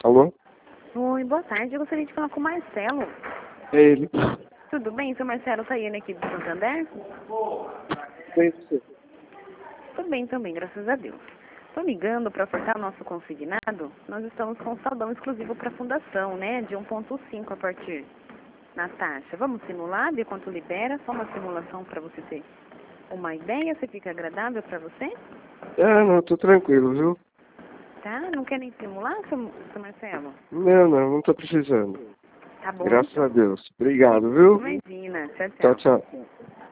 Alô? Oi, boa tarde. Eu gostaria de falar com o Marcelo. É ele. Tudo bem, seu Marcelo? Tá aí aqui do Santander? Bem, você. Tudo bem também, graças a Deus. Estou ligando para ofertar o nosso consignado. Nós estamos com um saldão exclusivo para a fundação, né? De 1,5 a partir na taxa. Vamos simular, ver quanto libera? Só uma simulação para você ter uma ideia, se fica agradável para você? Não, tô tranquilo, viu? Tá? Não quer nem simular, seu Marcelo? Não tô precisando. Tá bom, Graças então. a Deus. Obrigado, viu? Imagina. Tchau, Tchau, tchau. tchau.